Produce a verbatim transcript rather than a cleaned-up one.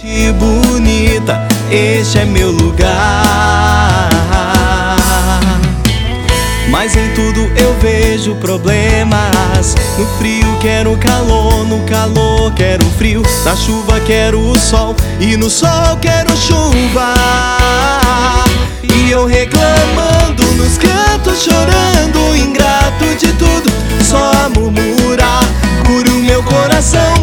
Bonita, este é meu lugar. Mas em tudo eu vejo problemas. No frio quero calor, no calor quero frio, na chuva quero o sol e no sol quero chuva. E eu reclamando nos cantos, chorando, ingrato de tudo, só a murmurar, cura o meu coração.